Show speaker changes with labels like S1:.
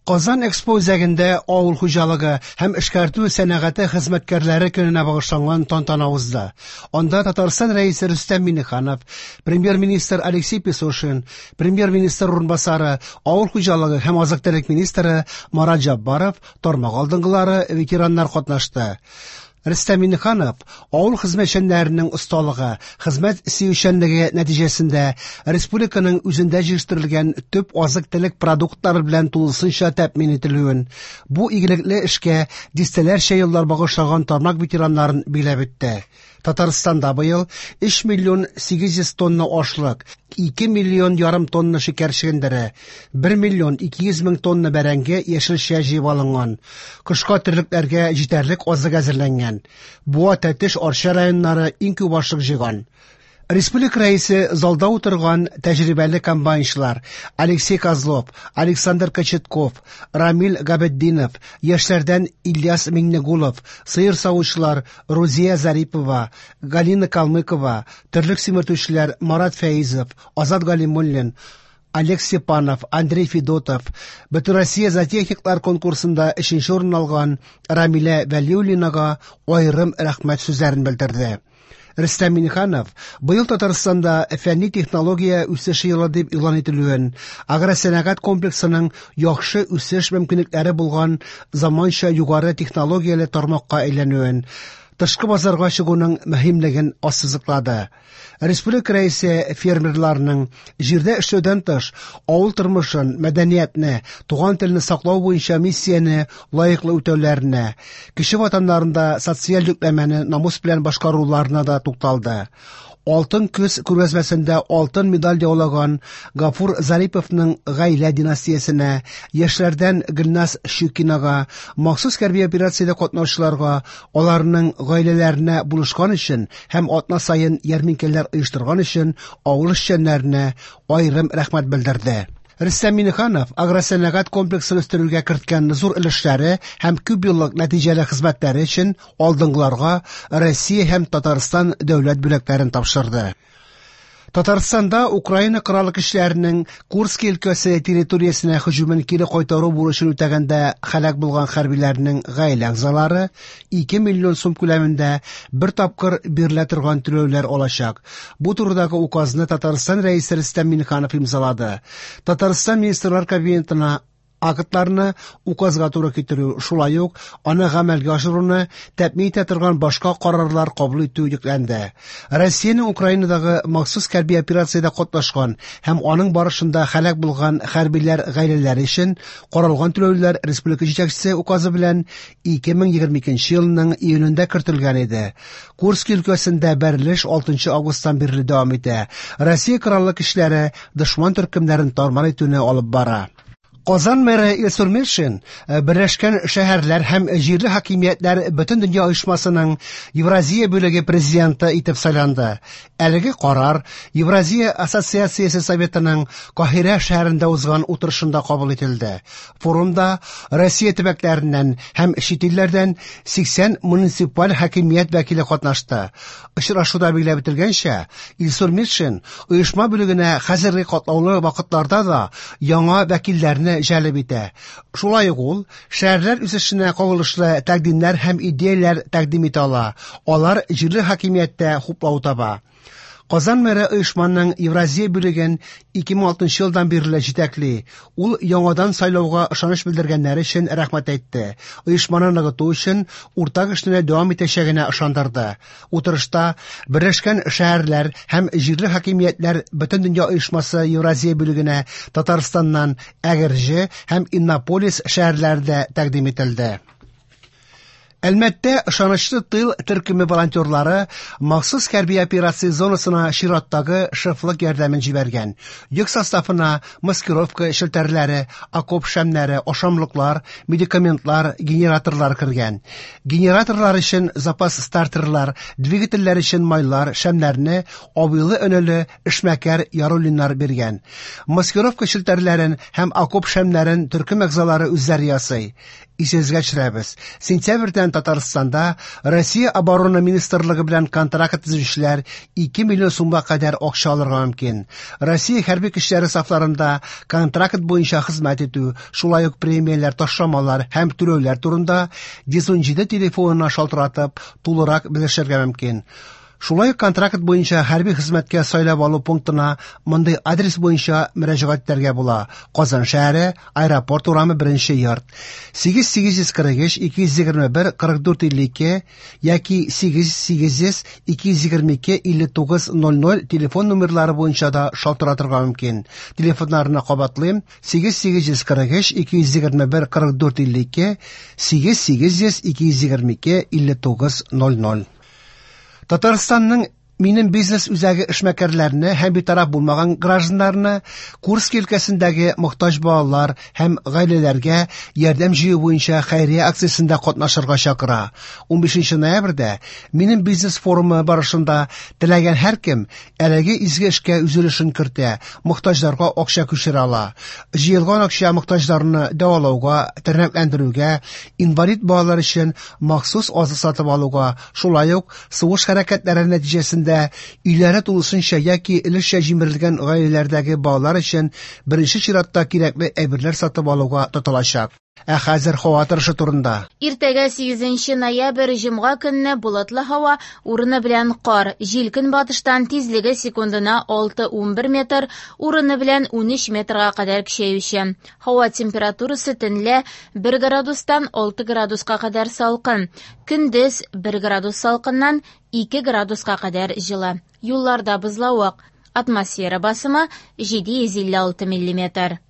S1: Казан Экспо үзәгендә авыл хуҗалыгы һәм эшкәртү сәнәгате хезмәткәрләре көненә багышланган тантана узды. Анда Татарстан рәисе Рөстәм Миңнеханов, премьер-министр Алексей Песошин, премьер-министр урынбасары, авыл хуҗалыгы һәм азык-төлек министры Марат Җаббаров, тармак алдынгылары, ветераннар катнашты. Рөстәм Миңнеханов авыл хезмәтчәннәренең осталыгы, хезмәт сөючәнлеге нәтиҗәсендә республиканың үзендә җитештерелгән төп азык-төлек продуктлары белән тулысынча тәэмин ителүен, бу игелекле эшкә дистәләрчә еллар багышлаган тармак ветераннарын биләп үтте. Татарстанда быел 3 миллион 800 тонна ашлык, 2 миллион ярым тонна шикәр чигендере, 1 миллион 200 мең тонна бәрәңге яшелчә җыеп алынган. Кышка терлекләргә җитәрлек азык әзерләнгән. Буа, Тәтеш, Арча районнары иң күп ашлык җыйган. Республика рәисе залда утырган тәҗрибәле комбайнчылар Алексей Козлов, Александр Кочетков, Рамил Габетдинов, яшьләрдән Ильяс Миңнегулов, сыер савучылар Рузия Зарипова, Галина Калмыкова, терлек симертүчеләр Марат Фәйзов, Азат Галимуллин, Олег Степанов, Андрей Федотов, Бөтенроссия зоотехниклар конкурсында 3нче урын алган Рамилә Вәлиуллинага аерым рәхмәт сүзләрен белдерде. Рөстәм Миңнеханов быел Татарстанда фәнни технология үсеше елы дип игълан ителүен, агросәнәгать комплексының яхшы үсеш мөмкинлекләре булган заманча югары технологияле тармакка әйләнүен, тышкы базарга чыгуның мөһимлеген ассызыклады. Республика рәисе фермерларның җирдә эшләүдән тыш авыл тормышын, мәдәниятне, туган телне саклау буенча миссияне лаеклы үтәүләренә, кеше ватаннарында социаль йөкләмәне намус белән башкаруларына да тукталды. Алтын көз күргәзмәсендә алтын медаль яулаган Гафур Зариповның гаилә династиясенә, яшьләрдән Гөлназ Щукинага, махсус хәрби операциядә катнашучыларга, аларның гаиләләренә булышкан өчен һәм атна саен ярминкәләр оештырган өчен авыл эшчәннәренә аерым рәхмәт белдерде. Рөстәм Миңнеханов агросәнәгать комплексын үстерүгә керткән зур өлешләре һәм күп еллык нәтиҗәле хезмәтләре өчен алдынгыларга Россия һәм Татарстан дәүләт бүләкләрен тапшырды. Татарстанда Украина кораллы көчләренең Курск өлкәсе территориясенә һөҗүмен кире кайтару бурычын үтәгәндә һәлак булган хәрбиләрнең гаилә әгъзалары 2 миллион сум күләмендә бер тапкыр бирелә торган түләүләр алачак. Бу турыдагы указны Татарстан рәисе Рөстәм Миңнеханов имзалады. Татарстан министрлар кабинетына актларны указга туры китерү, шулай ук аны гамәлгә ашыруны тәэмин итә торган башка карарлар кабул итү йөкләнде. Россиянең Украинадагы махсус хәрби операциядә катнашкан һәм аның барышында һәлак булган хәрбиләр гаиләләре өчен каралган түләүләр республика җитәкчесе указы белән 2022 елның июнендә кертелгән иде. Курск өлкәсендә бәрелеш 6 августтан бирле дәвам итә. Россия кораллы көчләре дошман төркемнәрен тармар итүне алып бара. Казан мэры Илсур Метшин Берләшкән шәһәрләр һәм җирле хакимиятләр бөтен дөнья оешмасының Евразия бүлеге президенты итеп сайланды. Әлеге карар Евразия ассоциациясе советының Каһирә шәһәрендә узган утырышында кабул ителде. Форумда Россия төбәкләреннән һәм чит илләрдән 80 муниципаль хакимият вәкиле катнашты. Очрашуда билгеләп үтелгәнчә, Илсур Метшин оешма бүлегенә хәзерге катлаулы вакытларда да яңа вәкилләрне җәлеп итә. Шулай ук ул шәһәрләр үсешенә кагылышлы тәкъдимнәр һәм идеяләр тәкъдим итә ала. Алар җирле хакимияттә хуплау таба. Казан мэры оешманың Евразия бүлеген 2006 елдан бирле җитәкли. Ул яңадан сайлауга ышаныч белдергәннәр өчен рәхмәт әйтте. Оешманы ныгыту өчен уртак эшне дәвам итәчәгенә ышандырды. Утырышта Берләшкән шәһәрләр һәм җирле хакимиятләр бөтен дөнья оешмасы Евразия бүлегенә Татарстаннан Әгерҗе һәм Иннополис шәһәрләрендә тәкъдим ителде. Әлмәттә ышанычлы тыл төркеме волонтерлары махсус хәрби операция зонасына чираттагы шефлык ярдәмен җибәргән. Йөк составына маскировка шелтәрләре, окоп шәмнәре, ашамлыклар, медикаментлар, генераторлар кергән. Генераторлар өчен запас стартерлар, двигательләр өчен майлар, шәмнәрне абыйлы-өнеле эшмәкәр Яруллиннар биргән. Маскировка шелтәрләрен һәм окоп шәмнәрен төркем әгъзалары үзләре ясый. исезгә төшерәбез. Сентябрьдән Татарстанда Россия оборона министрлыгы белән контракт төзүчеләр 2 миллион сумга кадәр акча алырга мөмкин. Россия хәрби көчләре сафларында контракт буенча хезмәт итү, шулай ук премияләр, ташламалар һәм түләүләр турында 117 телефонына шалтыратып тулырак белешергә мөмкин. Шулай ук контракт буенча хәрби хезмәткә сайлап алу пунктына мондый адрес буенча мөрәҗәгать итәргә була. Казан шәһәре, аэропорт урамы 1нче йорт. 8843-221-4452 яки 8800-222-5900 телефон номерлары буенча да шалтыратырга мөмкин. Телефоннарны кабатлыйм: 8800-221-4452, 8800-222-5900. Татарстанның минем бизнес үзәге эшмәкәрләрне һәм битараф булмаган гражданнарны Курск өлкәсендәге мохтаҗ балалар һәм гаиләләргә ярдәм җыю буенча хәйрия акциясендә катнашырга чакыра. 15 ноябрьдә минем бизнес форумы барышында теләгән һәркем әлеге изге эшкә үз өлешен кертә, мохтаҗларга акча күчерә ала. Җыелган акча мохтаҗларны дәвалауга, тернәкләндерүгә, инвалид балалар өчен махсус азык сатып алуга, шулай ук сугыш хәрәкәтләре нәтиҗәсендә өйләре тулысынча яки өлешчә җимерелгән гаиләләрдәге балалар өчен беренче чиратта кирәкле әйберләр сатып алуга тотылачак. Хәзер һава торышы турында.
S2: Иртәгә 8 ноябрь җомга көнне булатлы һава, урыны белән кар. Җил көнбатыштан тизлеге секундына 6-11 метр, урыны белән 13 метрга кадәр көчәюче. Һава температурасы төнлә 1 градустан 6 градуска кадәр салкын. Көндез 1 градус салкыннан 2 градуска кадәр җылы. Юлларда бозлавык. Атмосфера басымы 756 мм.